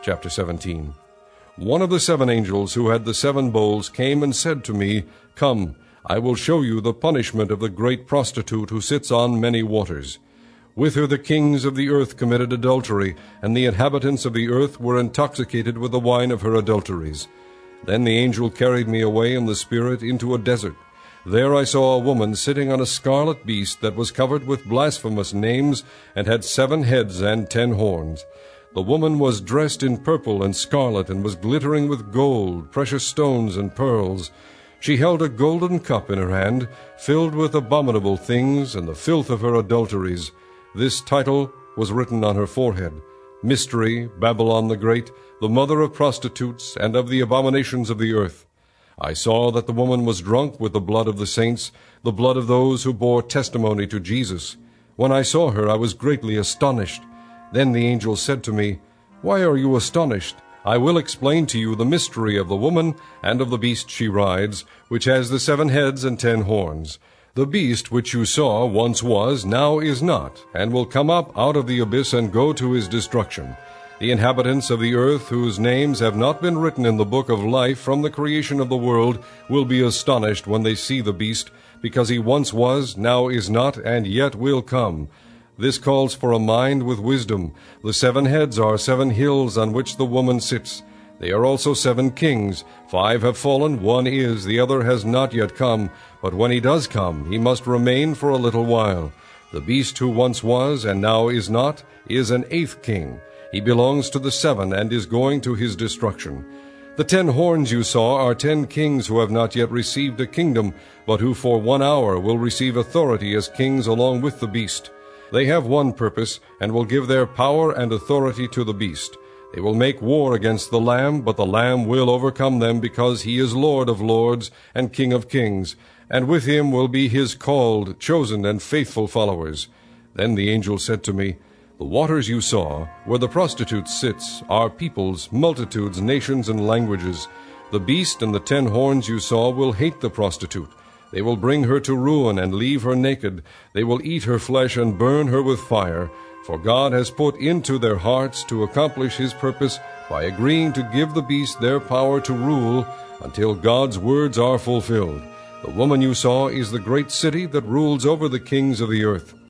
Chapter 17. One of the 7 angels who had the 7 bowls came and said to me, Come, I will show you the punishment of the great prostitute who sits on many waters. With her the kings of the earth committed adultery, and the inhabitants of the earth were intoxicated with the wine of her adulteries. Then the angel carried me away in the Spirit into a desert. There I saw a woman sitting on a scarlet beast that was covered with blasphemous names, and had 7 heads and 10 horns. The woman was dressed in purple and scarlet, and was glittering with gold, precious stones, and pearls. She held a golden cup in her hand, filled with abominable things, and the filth of her adulteries. This title was written on her forehead, Mystery, Babylon the Great, the mother of prostitutes, and of the abominations of the earth. I saw that the woman was drunk with the blood of the saints, the blood of those who bore testimony to Jesus. When I saw her, I was greatly astonished. Then the angel said to me, Why are you astonished? I will explain to you the mystery of the woman and of the beast she rides, which has the 7 heads and 10 horns. The beast which you saw once was, now is not, and will come up out of the abyss and go to his destruction. The inhabitants of the earth, whose names have not been written in the book of life from the creation of the world, will be astonished when they see the beast, because he once was, now is not, and yet will come. This calls for a mind with wisdom. The 7 heads are 7 hills on which the woman sits. They are also 7 kings. 5 have fallen, 1 is, the other has not yet come. But when he does come, he must remain for a little while. The beast who once was, and now is not, is an 8th king. He belongs to the 7, and is going to his destruction. The 10 horns you saw are 10 kings who have not yet received a kingdom, but who for 1 hour will receive authority as kings along with the beast. They have one purpose, and will give their power and authority to the beast. They will make war against the Lamb, but the Lamb will overcome them, because he is Lord of lords and King of kings, and with him will be his called, chosen, and faithful followers. Then the angel said to me, The waters you saw, where the prostitute sits, are peoples, multitudes, nations, and languages. The beast and the 10 horns you saw will hate the prostitute. They will bring her to ruin and leave her naked. They will eat her flesh and burn her with fire. For God has put into their hearts to accomplish his purpose by agreeing to give the beast their power to rule until God's words are fulfilled. The woman you saw is the great city that rules over the kings of the earth.